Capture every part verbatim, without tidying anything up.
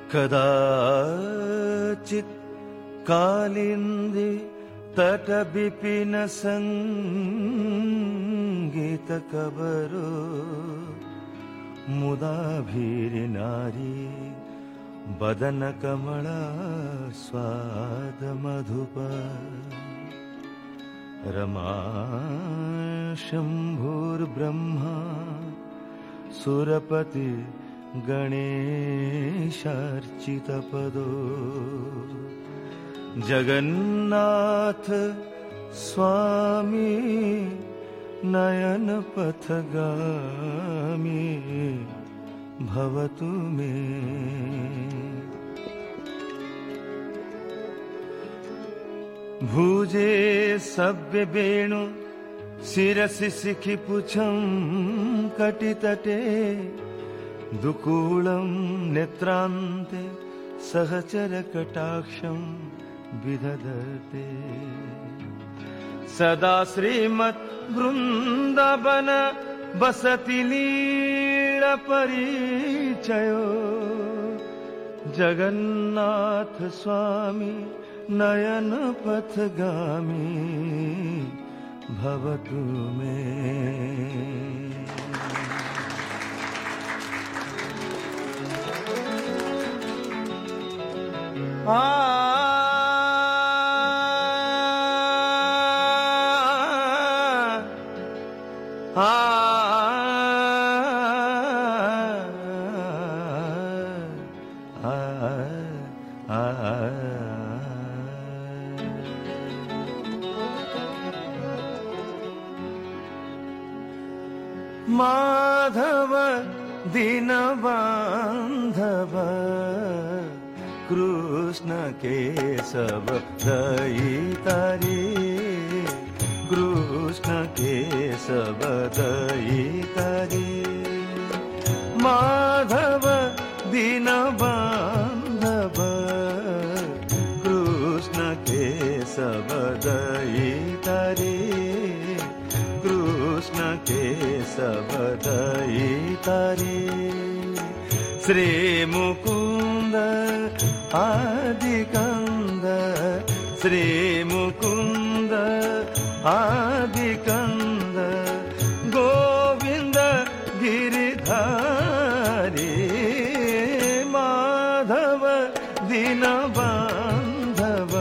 कदाचित् कालिंदी तट विपिन संगीत कबरो मुदा भीरि नारी बदन कमला स्वाद मधुप रमा शंभुर्ब्रह्मा सुरपति गणेशार्चितपदो जगन्नाथ स्वामी नयन पथगामी भवतु मे। भुजे सव्य वेणु शिरसि शिखि पुछं कटितटे दुकूलं नेत्रान्ते सहचर कटाक्षं विदधते सदा श्रीमत् वृंदावन बसति लीला परिचयो जगन्नाथ स्वामी नयन पथगामी भवतु मे। आ आ माधव दीनबांधव कृष्ण केशव दयितारी कृष्ण केशव दयितारी माधव दीनबांधव कृष्ण केशव दयितारी कृष्ण केशव दयितारी श्री मुकुंद आदिकंद श्री मुकुंद आदिकंद गोविंद गिरिधारी माधव दीनबांधव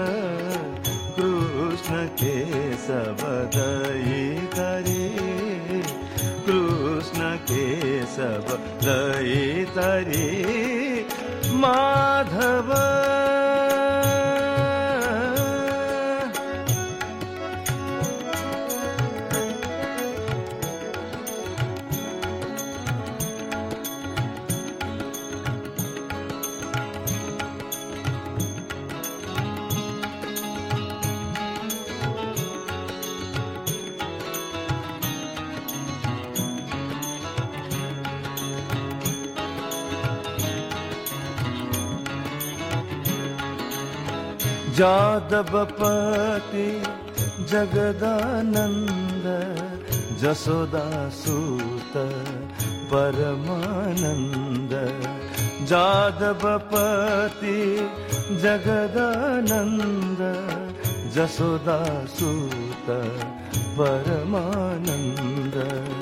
कृष्ण केशव दयितारी कृष्ण केशव दयितारी माधव। जादवपति जगदानंद जसोदासूत परमानंद जादवपति जगदानंद जसोदासूत परमानंद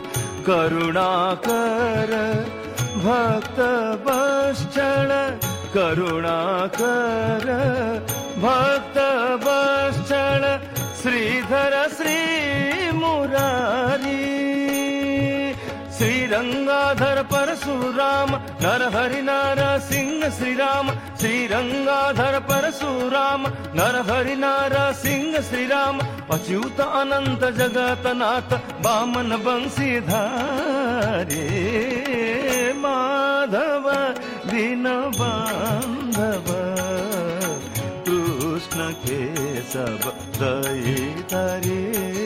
करुणाकर भक्त वत्सल करुणाकर भक्त वत्सल श्रीधर श्री मुरारी श्रीरंगाधर परशुराम नरहरि नरसिंह श्रीराम श्रीरंगाधर परशुराम नरहरि नरसिंह श्रीराम अच्युत अनंत जगतनाथ वामन बंशीधारी माधव दीनबांधव कृष्ण केशव दयितारी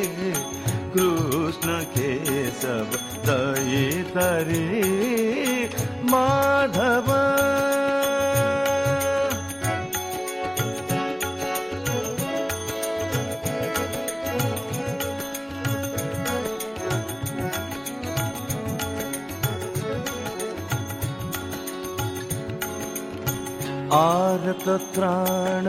कृष्ण केशव दयितारी माधव। आरत त्राण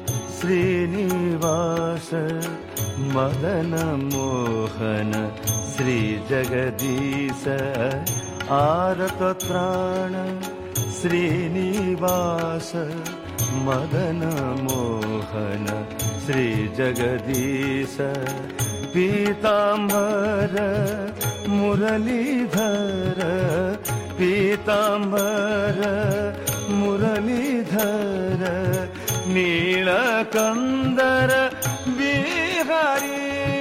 श्रीनिवास मदन मोहन श्री जगदीश आरत त्राण श्रीनिवास मदन मोहन श्री जगदीश पीतांबर मुरलीधर पीतांबर Muralidhar नीलकंदर Bihari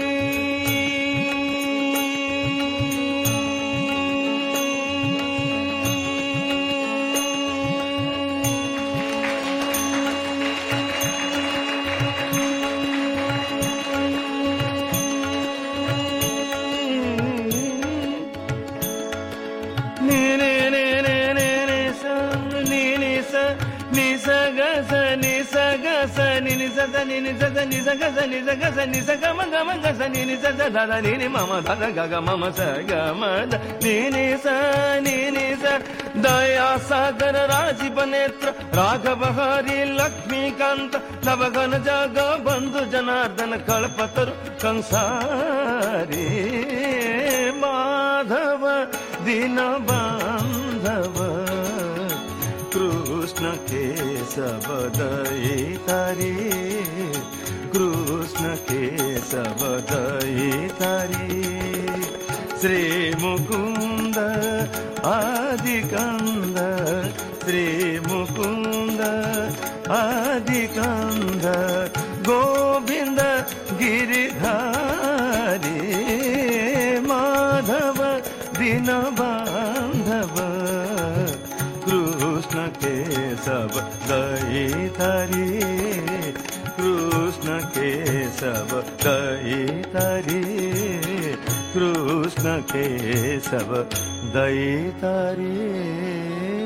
ni ni sa sa ni ni sa sa ni sa ga sa ni sa ga sa ni sa ga ma ga ma ga sa ni ni sa sa da da ni ni ma ma da da ga ga ma ma sa ga ma da ni ni sa ni ni sa दया सागर राजीव नेत्र राघव हरि लक्ष्मीकांत नवघन जग बंधु जनार्दन कल्पतरु कंसारी माधव दीन बांधव कृष्ण केशव दयितारी कृष्ण केशव दयितारी श्री मुकुंद आदिकंद श्री मुकुंद आदिकंद गोविंद गिरिधारी माधव दीन बांधव कृष्ण केशव दयितारी कृष्ण केशव दयितारी कृष्ण केशव दयितारी।